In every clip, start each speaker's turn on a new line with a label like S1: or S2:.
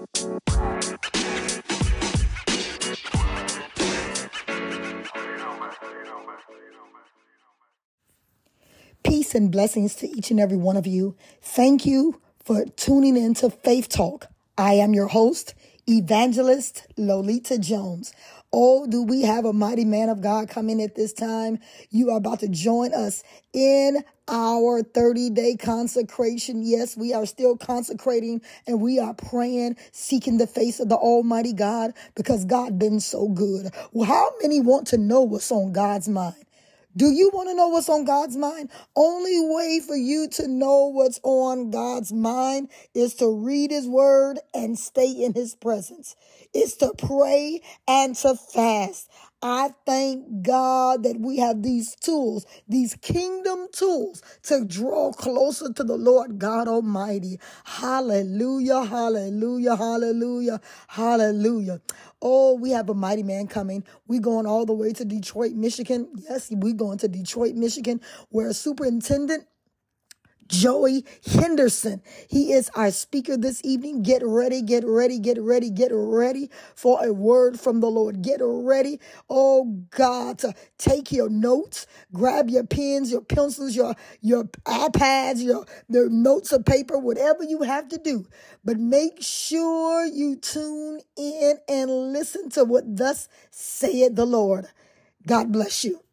S1: Peace and blessings to each and every one of you. Thank you for tuning in to Faith Talk. I am your host, Evangelist Lolita Jones. Oh, do we have a mighty man of God coming at this time? You are about to join us in our 30-day consecration. Yes, we are still consecrating and we are praying, seeking the face of the Almighty God because God been so good. Well, how many want to know what's on God's mind? Do you want to know what's on God's mind? Only way for you to know what's on God's mind is to read his word and stay in his presence. It's to pray and to fast. I thank God that we have these tools, these kingdom tools to draw closer to the Lord God Almighty. Hallelujah, hallelujah, hallelujah, hallelujah. Oh, we have a mighty man coming. We're going all the way to Detroit, Michigan. Yes, we're going to Detroit, Michigan, where Superintendent Joey Henderson, he is our speaker this evening. Get ready, get ready, get ready, get ready for a word from the Lord. Get ready, oh God, to take your notes, grab your pens, your pencils, your iPads, the notes of paper, whatever you have to do. But make sure you tune in and listen to what thus saith the Lord. God bless you.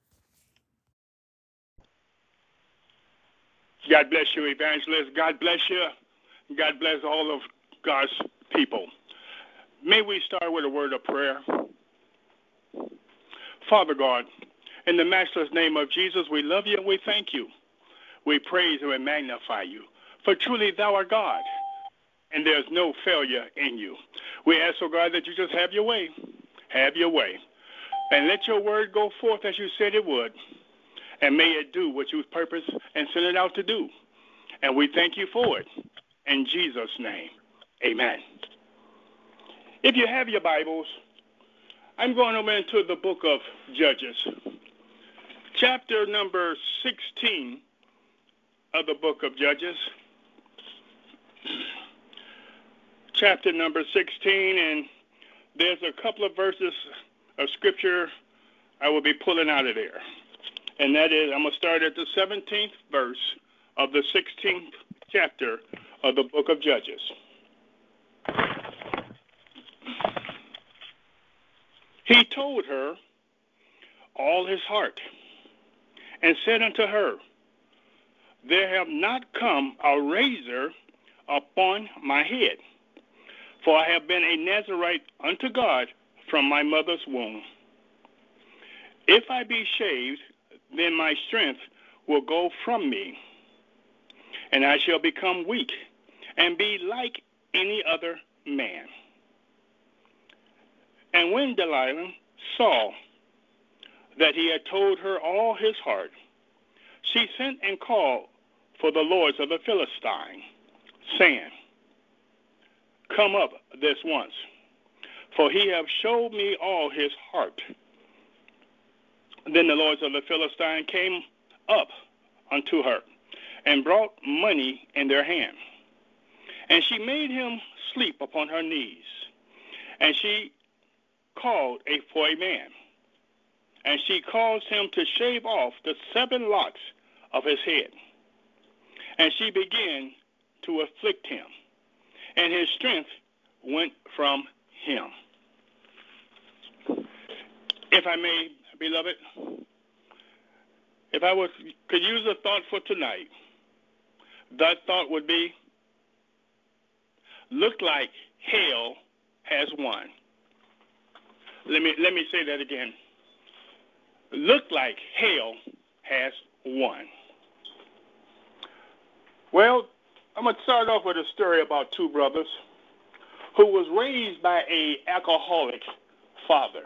S2: God bless you, evangelist. God bless you. God bless all of God's people. May we start with a word of prayer. Father God, in the matchless name of Jesus, we love you and we thank you. We praise and we magnify you. For truly thou art God, and there's no failure in you. We ask, oh God, that you just have your way. Have your way. And let your word go forth as you said it would. And may it do what you purpose and send it out to do. And we thank you for it. In Jesus' name, amen. If you have your Bibles, I'm going over into the book of Judges. Chapter number 16 of the book of Judges. Chapter number 16, and there's a couple of verses of scripture I will be pulling out of there. And that is, I'm going to start at the 17th verse of the 16th chapter of the book of Judges. He told her all his heart and said unto her, there have not come a razor upon my head, for I have been a Nazarite unto God from my mother's womb. If I be shaved, then my strength will go from me, and I shall become weak and be like any other man. And when Delilah saw that he had told her all his heart, she sent and called for the lords of the Philistine, saying, come up this once, for he hath showed me all his heart. Then the lords of the Philistine came up unto her, and brought money in their hand. And she made him sleep upon her knees. And she called for a man. And she caused him to shave off the 7 locks of his head. And she began to afflict him, and his strength went from him. If I may, beloved, if I could use a thought for tonight, that thought would be, look like hell has won. Let me say that again. Look like hell has won. Well, I'm going to start off with a story about 2 brothers who was raised by an alcoholic father.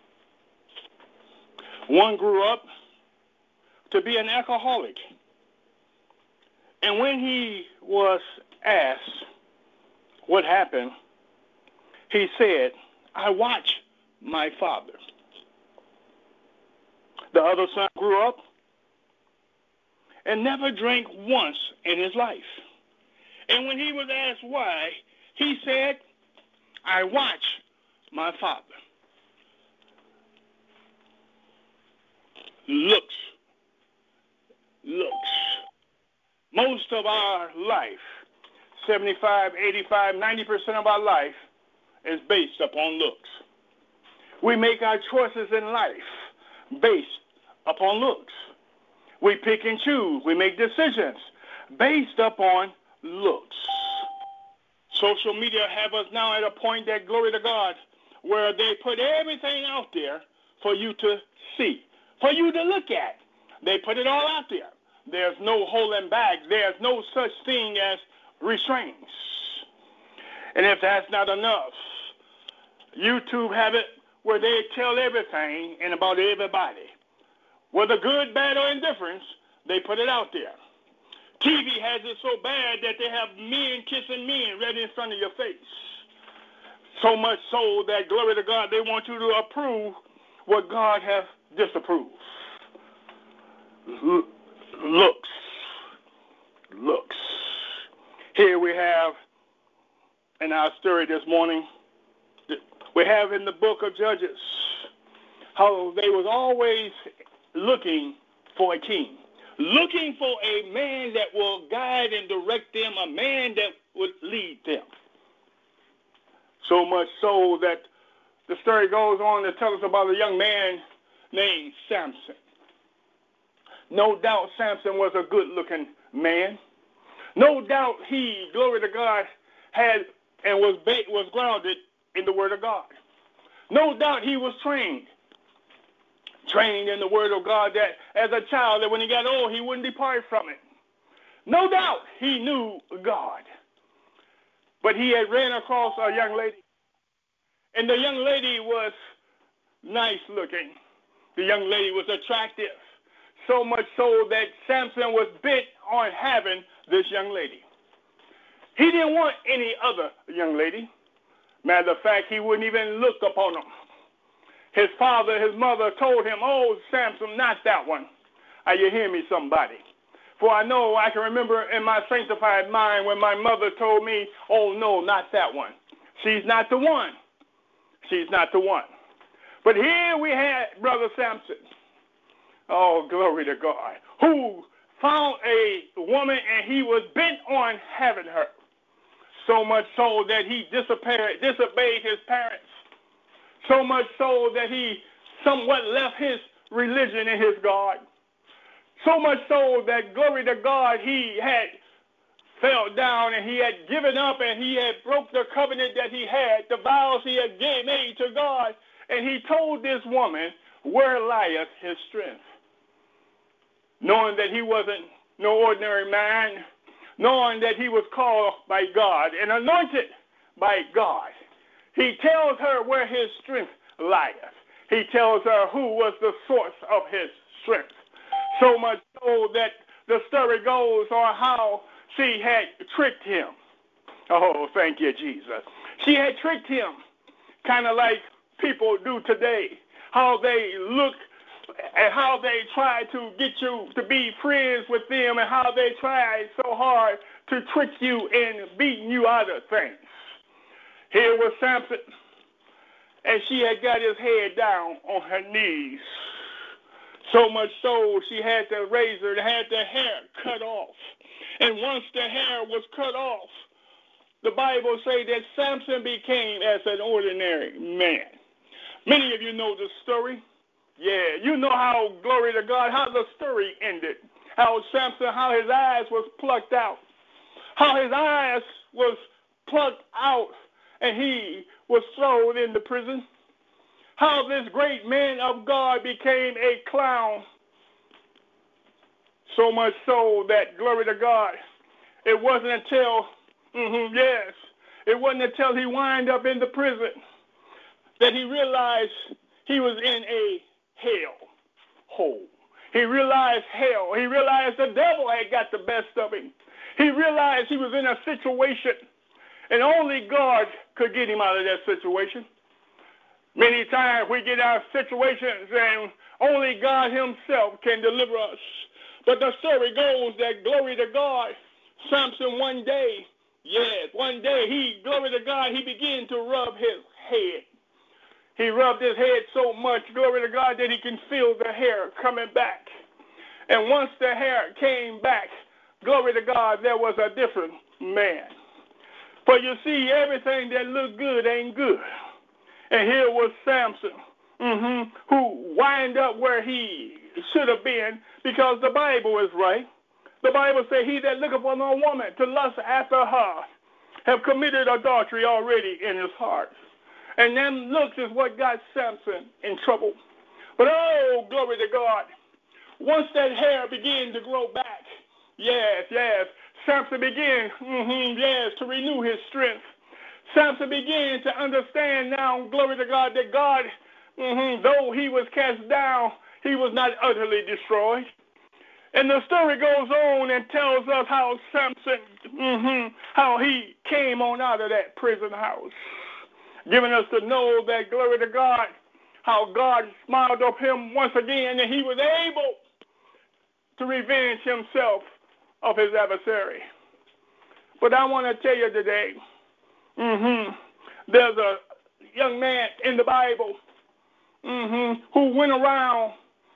S2: One grew up to be an alcoholic. And when he was asked what happened, he said, I watched my father. The other son grew up and never drank once in his life. And when he was asked why, he said, I watch my father. Looks. Most of our life, 75, 85, 90% of our life is based upon looks. We make our choices in life based upon looks. We pick and choose. We make decisions based upon looks. Social media have us now at a point that, glory to God, where they put everything out there for you to see, for you to look at. They put it all out there. There's no holding back. There's no such thing as restraints. And if that's not enough, YouTube have it where they tell everything and about everybody. Whether good, bad, or indifference, they put it out there. TV has it so bad that they have men kissing men right in front of your face. So much so that, glory to God, they want you to approve what God has disapproved. Looks. Here we have in our story this morning, we have in the book of Judges how they was always looking for a king, looking for a man that will guide and direct them, a man that would lead them. So much so that the story goes on to tell us about a young man named Samson. No doubt Samson was a good-looking man. No doubt he, glory to God, had and was grounded in the Word of God. No doubt he was trained in the Word of God, that as a child, that when he got old, he wouldn't depart from it. No doubt he knew God. But he had ran across a young lady, and the young lady was nice looking. The young lady was attractive, so much so that Samson was bent on having this young lady. He didn't want any other young lady. Matter of fact, he wouldn't even look upon them. His father, his mother told him, "Oh, Samson, not that one." Are you hear me, somebody? For I know I can remember in my sanctified mind when my mother told me, "Oh, no, not that one. She's not the one. She's not the one." But here we had Brother Samson. Oh, glory to God, who found a woman and he was bent on having her. So much so that he disobeyed his parents. So much so that he somewhat left his religion and his God. So much so that, glory to God, he had fell down and he had given up and he had broke the covenant that he had, the vows he had made to God. And he told this woman, "Where lieth his strength?" Knowing that he wasn't no ordinary man, knowing that he was called by God and anointed by God, he tells her where his strength lieth. He tells her who was the source of his strength. So much so that the story goes on how she had tricked him. Oh, thank you, Jesus. She had tricked him, kind of like people do today, how they look and how they try to get you to be friends with them and how they try so hard to trick you and beating you out of things. Here was Samson, and she had got his head down on her knees. So much so she had the razor and had the hair cut off. And once the hair was cut off, the Bible says that Samson became as an ordinary man. Many of you know the story. Yeah, you know how, glory to God, how the story ended. How Samson, how his eyes was plucked out. How his eyes was plucked out and he was thrown into prison. How this great man of God became a clown. So much so that, glory to God, it wasn't until, it wasn't until he wound up in the prison that he realized he was in a hell hole. He realized hell. He realized the devil had got the best of him. He realized he was in a situation, and only God could get him out of that situation. Many times we get our situations, and only God himself can deliver us. But the story goes that, glory to God, Samson one day Yes, one day glory to God, he began to rub his head. He rubbed his head so much, glory to God, that he can feel the hair coming back. And once the hair came back, glory to God, there was a different man. For you see, everything that looked good ain't good. And here was Samson, who wind up where he should have been, because the Bible is right. The Bible says, he that looketh upon a woman to lust after her have committed adultery already in his heart. And them looks is what got Samson in trouble. But oh, glory to God, once that hair began to grow back, yes, Samson began, to renew his strength. Samson began to understand now, glory to God, that God, though he was cast down, he was not utterly destroyed. And the story goes on and tells us how Samson, how he came on out of that prison house, giving us to know that, glory to God, how God smiled up him once again, and he was able to revenge himself of his adversary. But I want to tell you today, there's a young man in the Bible who went around,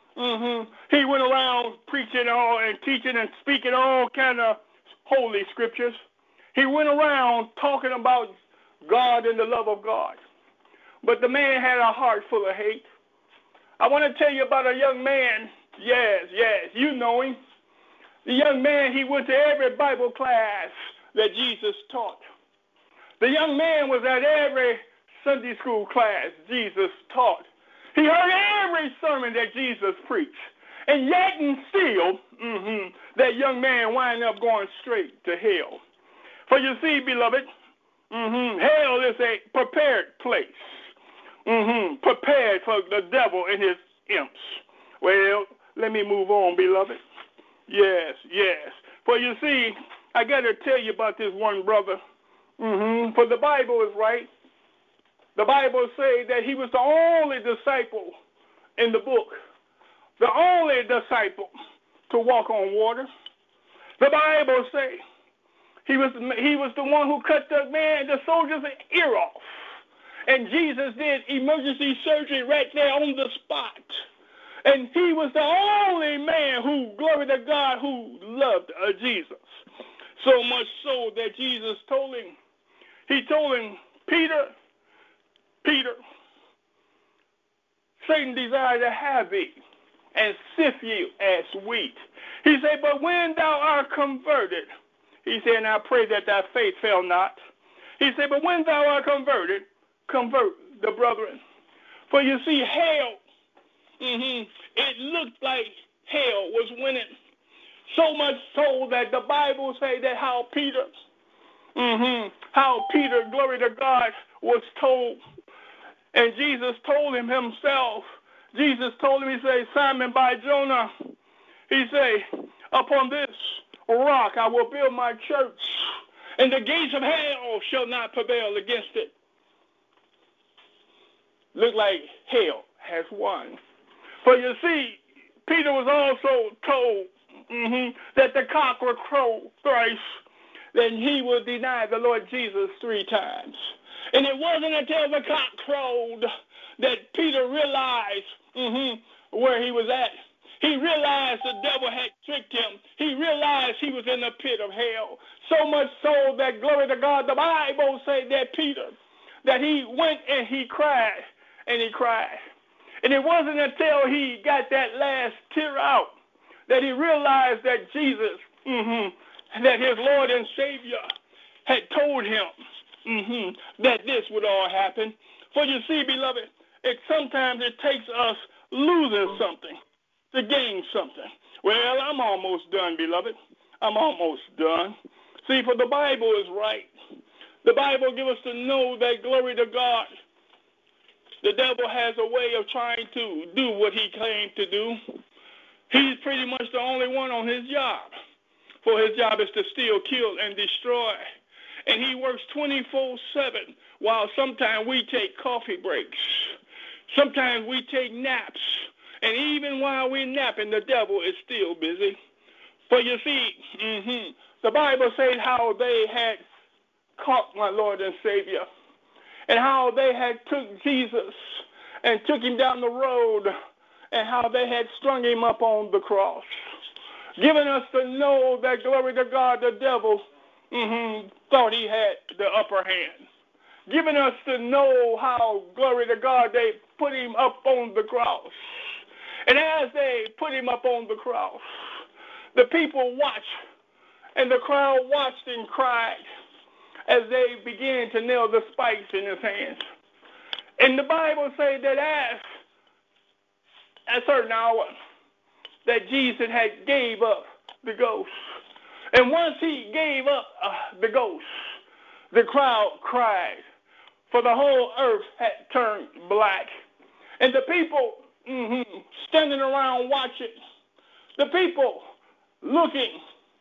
S2: he went around preaching all and teaching and speaking all kind of holy scriptures. He went around talking about God and the love of God. But the man had a heart full of hate. I want to tell you about a young man. Yes, you know him. The young man, he went to every Bible class that Jesus taught. The young man was at every Sunday school class Jesus taught. He heard every sermon that Jesus preached. And yet and still, that young man wound up going straight to hell. For you see, beloved, hell is a prepared place. Prepared for the devil and his imps. Well, let me move on, beloved. Yes. For you see, I got to tell you about this one brother. For the Bible is right. The Bible says that he was the only disciple in the book. The only disciple to walk on water. The Bible says he was the one who cut the soldier's ear off. And Jesus did emergency surgery right there on the spot. And he was the only man who, glory to God, who loved Jesus. So much so that Jesus told him, Peter, Satan desires to have thee and sift you as wheat. He said, but when thou art converted, he said, and I pray that thy faith fail not. He said, but when thou art converted, convert the brethren. For you see, hell, it looked like hell was winning. So much so that the Bible say that how Peter, glory to God, was told. And Jesus told him himself. Jesus told him, he said, Simon Bar-Jonah, he said, upon this rock I will build my church, and the gates of hell shall not prevail against it. Look like hell has won. For you see, Peter was also told that the cock will crow thrice, then he will deny the Lord Jesus 3 times. And it wasn't until the cock crowed that Peter realized where he was at. He realized the devil had tricked him. He realized he was in the pit of hell. So much so that, glory to God, the Bible said that Peter, that he went and he cried, and he cried. And it wasn't until he got that last tear out that he realized that Jesus, that his Lord and Savior had told him that this would all happen. For you see, beloved, sometimes it takes us losing something to gain something. Well, I'm almost done, beloved. I'm almost done. See, for the Bible is right. The Bible gives us to know that, glory to God, the devil has a way of trying to do what he claimed to do. He's pretty much the only one on his job. For his job is to steal, kill, and destroy. And he works 24/7, while sometimes we take coffee breaks. Sometimes we take naps. And even while we're napping, the devil is still busy. For you see, the Bible says how they had caught my Lord and Savior, and how they had took Jesus and took him down the road, and how they had strung him up on the cross, giving us to know that, glory to God, the devil thought he had the upper hand, giving us to know how, glory to God, they put him up on the cross. And as they put him up on the cross, the people watched, and the crowd watched and cried as they began to nail the spikes in his hands. And the Bible says that at a certain hour, that Jesus had gave up the ghost. And once he gave up the ghost, the crowd cried, for the whole earth had turned black. And the people standing around watching, the people looking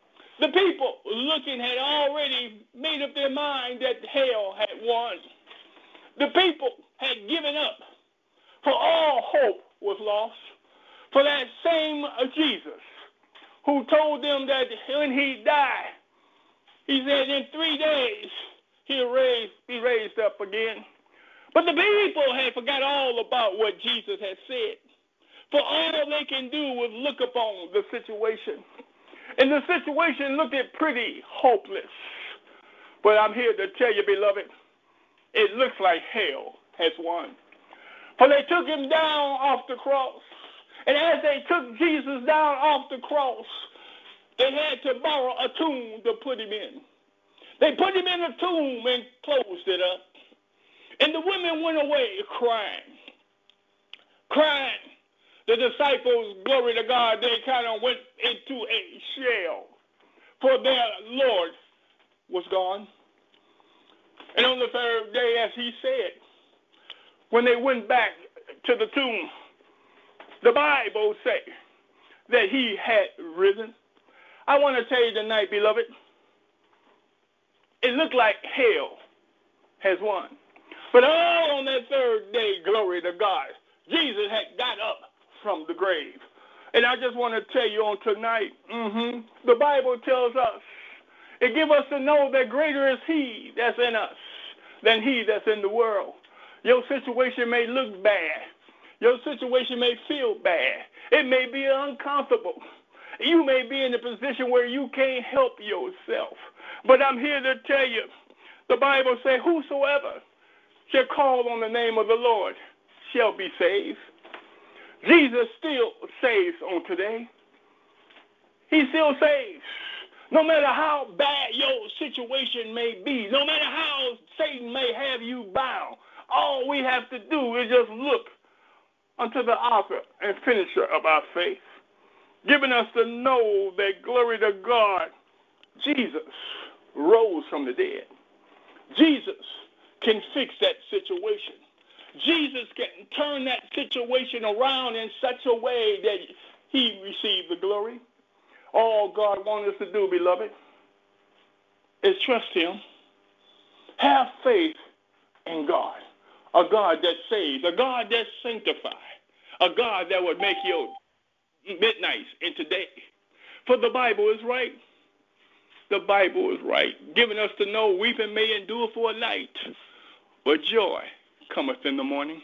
S2: had already made up their mind that hell had won. The people had given up, for all hope was lost. For that same Jesus who told them that when he died, he said in 3 days he'll be raised up again. But the people had forgot all about what Jesus had said. For all they can do was look upon the situation. And the situation looked pretty hopeless. But I'm here to tell you, beloved, it looks like hell has won. For they took him down off the cross. And as they took Jesus down off the cross, they had to borrow a tomb to put him in. They put him in a tomb and closed it up. And the women went away crying. The disciples, glory to God, they kind of went into a shell, for their Lord was gone. And on the third day, as he said, when they went back to the tomb, the Bible says that he had risen. I want to tell you tonight, beloved, it looked like hell has won. But all on that third day, glory to God, Jesus had got up from the grave. And I just want to tell you on tonight, the Bible tells us, it gives us to know that greater is he that's in us than he that's in the world. Your situation may look bad. Your situation may feel bad. It may be uncomfortable. You may be in a position where you can't help yourself. But I'm here to tell you, the Bible says, whosoever shall call on the name of the Lord shall be saved. Jesus still saves on today. He still saves. No matter how bad your situation may be, no matter how Satan may have you bound, all we have to do is just look unto the author and finisher of our faith, giving us to know that, glory to God, Jesus rose from the dead. Jesus can fix that situation. Jesus can turn that situation around in such a way that he received the glory. All God wants us to do, beloved, is trust him. Have faith in God. A God that saves, a God that sanctifies, a God that would make your midnights into day. For the Bible is right. The Bible is right, giving us to know weeping may endure for a night, but joy cometh in the morning.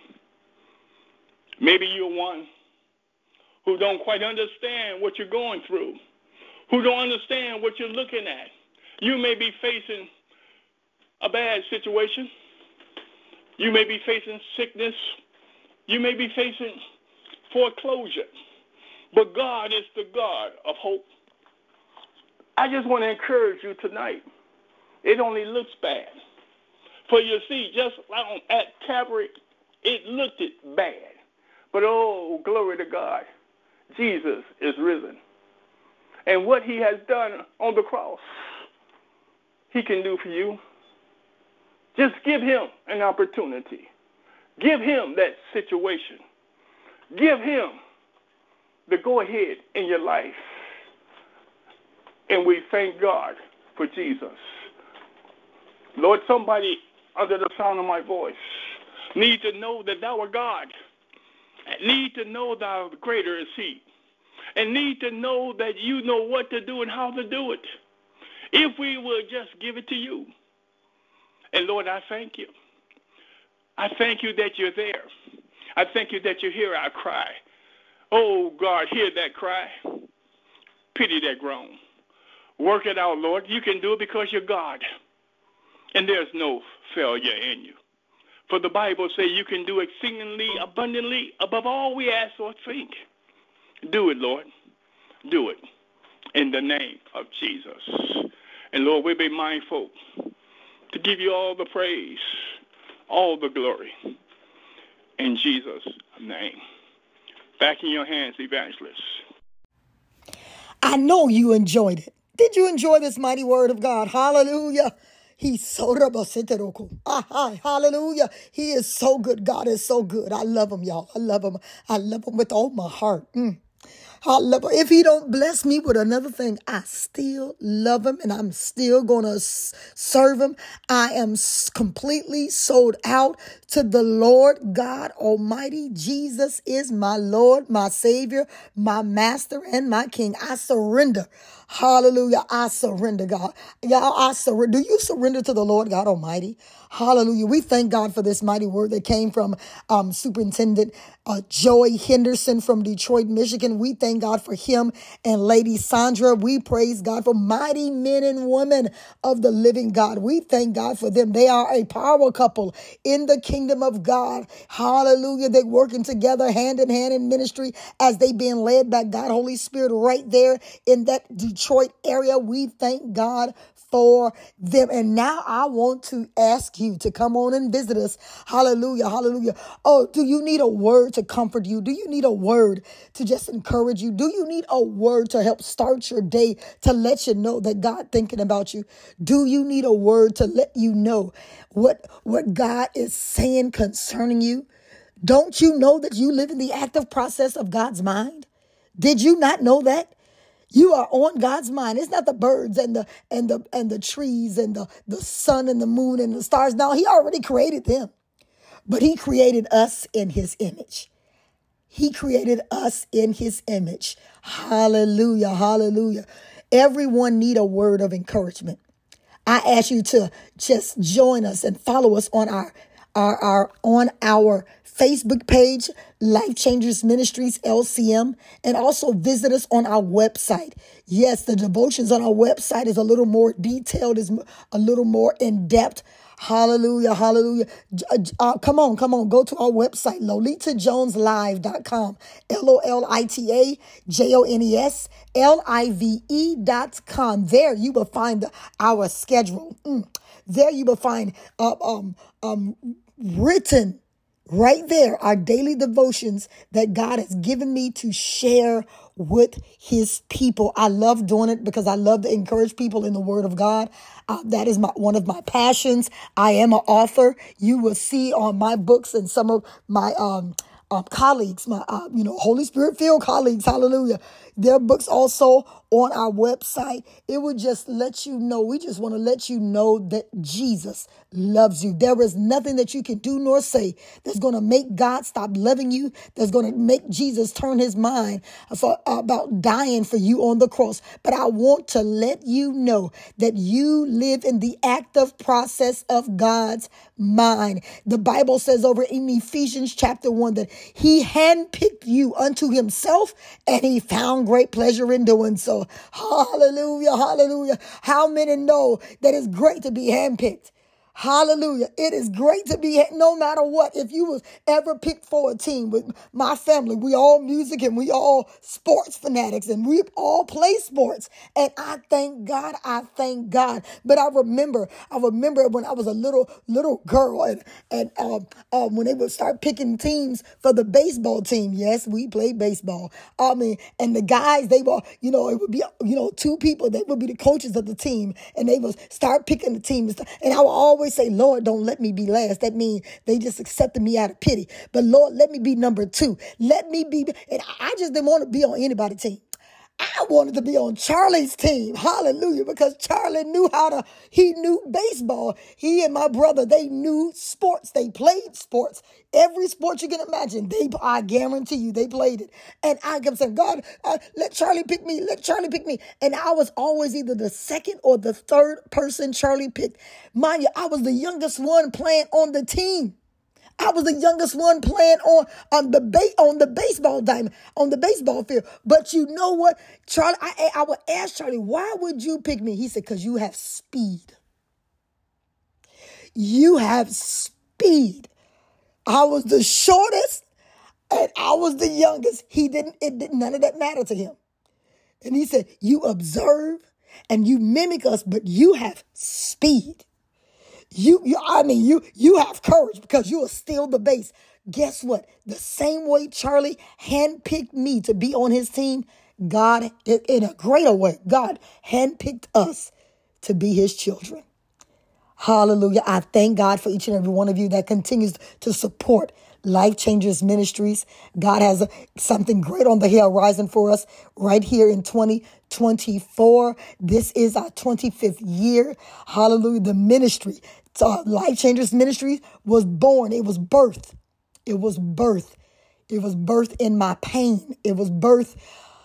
S2: Maybe you're one who don't quite understand what you're going through, who don't understand what you're looking at. You may be facing a bad situation. You may be facing sickness. You may be facing foreclosure. But God is the God of hope. I just want to encourage you tonight. It only looks bad. For you see, just at Calvary, it looked bad. But oh, glory to God, Jesus is risen. And what he has done on the cross, he can do for you. Just give him an opportunity. Give him that situation. Give him the go-ahead in your life. And we thank God for Jesus. Lord, somebody under the sound of my voice need to know that thou art God. Need to know thou greater is he. And need to know that you know what to do and how to do it. If we will just give it to you. And Lord, I thank you. I thank you that you're there. I thank you that you hear our cry. Oh, God, hear that cry. Pity that groan. Work it out, Lord. You can do it because you're God. And there's no failure in you. For the Bible says you can do exceedingly abundantly above all we ask or think. Do it, Lord. Do it in the name of Jesus. And Lord, we'll be mindful to give you all the praise, all the glory in Jesus' name. Back in your hands, evangelist.
S1: I know you enjoyed it. Did you enjoy this mighty word of God? Hallelujah. He's so hallelujah. He is so good. God is so good. I love him, y'all. I love him. I love him with all my heart. I love him. If he don't bless me with another thing, I still love him and I'm still going to serve him. I am completely sold out to the Lord God Almighty. Jesus is my Lord, my Savior, my Master, and my King. I surrender. Hallelujah. I surrender, God. Y'all, I surrender. Do you surrender to the Lord God Almighty? Hallelujah. We thank God for this mighty word that came from Superintendent Joy Henderson from Detroit, Michigan. We thank God for him and Lady Sandra. We praise God for mighty men and women of the living God. We thank God for them. They are a power couple in the kingdom of God. Hallelujah. They're working together hand in hand in ministry as they being led by God, Holy Spirit, right there in that Detroit area. We thank God for them. And now I want to ask you to come on and visit us. Hallelujah. Hallelujah. Oh, do you need a word to comfort you? Do you need a word to just encourage you? Do you need a word to help start your day, to let you know that God thinking about you? Do you need a word to let you know what God is saying concerning you? Don't you know that you live in the active process of God's mind? Did you not know that? You are on God's mind. It's not the birds and the trees and the sun and the moon and the stars. No, he already created them. But he created us in his image. He created us in his image. Hallelujah. Hallelujah. Everyone need a word of encouragement. I ask you to just join us and follow us on our Facebook page, Life Changers Ministries, LCM, and also visit us on our website. Yes, the devotions on our website is a little more detailed, is a little more in depth. Hallelujah, hallelujah. Come on. Go to our website, LolitaJonesLive.com, LolitaJonesLive.com. There you will find our schedule. There you will find written right there our daily devotions that God has given me to share with his people. I love doing it because I love to encourage people in the word of God. That is one of my passions. I am an author. You will see on my books and some of my colleagues, my Holy Spirit filled colleagues, hallelujah, their books also on our website. It would just let you know, we just want to let you know that Jesus loves you. There is nothing that you can do nor say that's going to make God stop loving you, that's going to make Jesus turn his mind about dying for you on the cross. But I want to let you know that you live in the active process of God's mind. The Bible says over in Ephesians chapter 1 that he handpicked you unto himself and he found great pleasure in doing so. Hallelujah, hallelujah. How many know that it's great to be handpicked? Hallelujah. It is great to be, no matter what. If you was ever picked for a team with my family, we all music and we all sports fanatics and we all play sports. And I thank God. But I remember when I was a little girl and when they would start picking teams for the baseball team. Yes, we played baseball. And the guys, they were, it would be, two people that would be the coaches of the team and they would start picking the team. And I would always say, Lord, don't let me be last. That means they just accepted me out of pity. But Lord, let me be number 2. Let me be, and I just didn't want to be on anybody's team. I wanted to be on Charlie's team. Hallelujah. Because Charlie he knew baseball. He and my brother, they knew sports. They played sports. Every sport you can imagine, I guarantee you, they played it. And I kept saying, God, let Charlie pick me. Let Charlie pick me. And I was always either the second or the third person Charlie picked. Mind you, I was the youngest one playing on the team. I was the youngest one playing on the baseball diamond, on the baseball field. But you know what, Charlie? I would ask Charlie, why would you pick me? He said, because you have speed. You have speed. I was the shortest and I was the youngest. None of that mattered to him. And he said, you observe and you mimic us, but you have speed. You have courage because you are still the base. Guess what? The same way Charlie handpicked me to be on his team, God, in a greater way, God handpicked us to be his children. Hallelujah. I thank God for each and every one of you that continues to support Life Changers Ministries. God has something great on the horizon for us right here in 2024. This is our 25th year. Hallelujah. The ministry, Life Changers Ministries, was born. It was birthed. It was birthed. It was birthed in my pain. It was birthed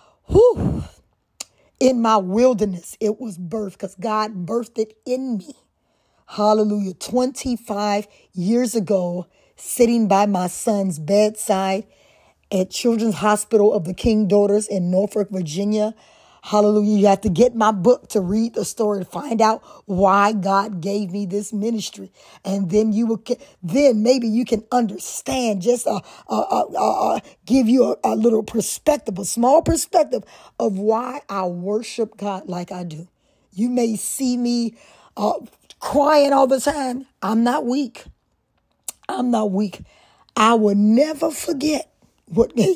S1: in my wilderness. It was birthed because God birthed it in me. Hallelujah. 25 years ago, sitting by my son's bedside at Children's Hospital of the King Daughters in Norfolk, Virginia. Hallelujah. You have to get my book to read the story to find out why God gave me this ministry. And then maybe you can understand, just give you a little perspective, a small perspective of why I worship God like I do. You may see me crying all the time. I'm not weak. I'm not weak. I will never forget what God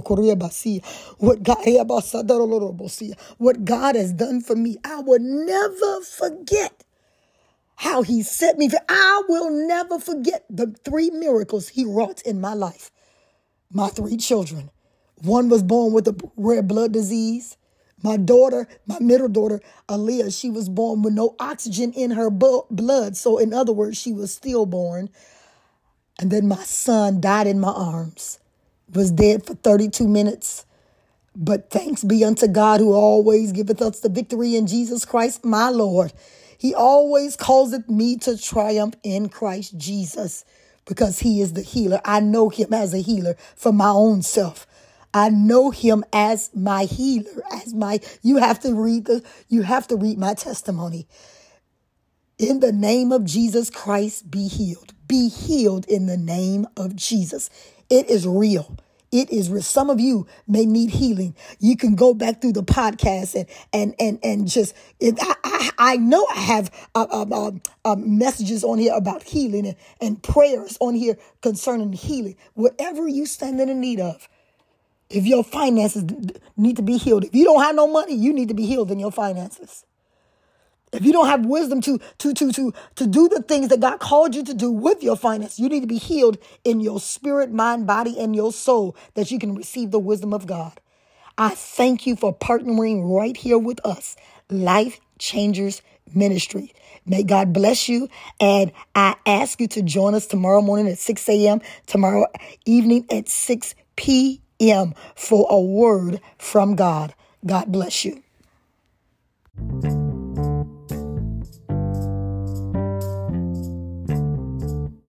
S1: has done for me. I will never forget how he set me free. I will never forget the 3 miracles he wrought in my life. My 3 children. One was born with a rare blood disease. My daughter, my middle daughter, Aaliyah, she was born with no oxygen in her blood. So in other words, she was stillborn. And then my son died in my arms, was dead for 32 minutes. But thanks be unto God who always giveth us the victory in Jesus Christ, my Lord. He always causeth me to triumph in Christ Jesus because he is the healer. I know him as a healer for my own self. I know him as my healer, you have to read my testimony. In the name of Jesus Christ, be healed. Be healed in the name of Jesus. It is real. It is real. Some of you may need healing. You can go back through the podcast and just, I know I have messages on here about healing and prayers on here concerning healing. Whatever you stand in the need of. If your finances need to be healed, if you don't have no money, you need to be healed in your finances. If you don't have wisdom to do the things that God called you to do with your finances, you need to be healed in your spirit, mind, body, and your soul that you can receive the wisdom of God. I thank you for partnering right here with us, Life Changers Ministry. May God bless you. And I ask you to join us tomorrow morning at 6 a.m., tomorrow evening at 6 p.m. for a word from God. God bless you.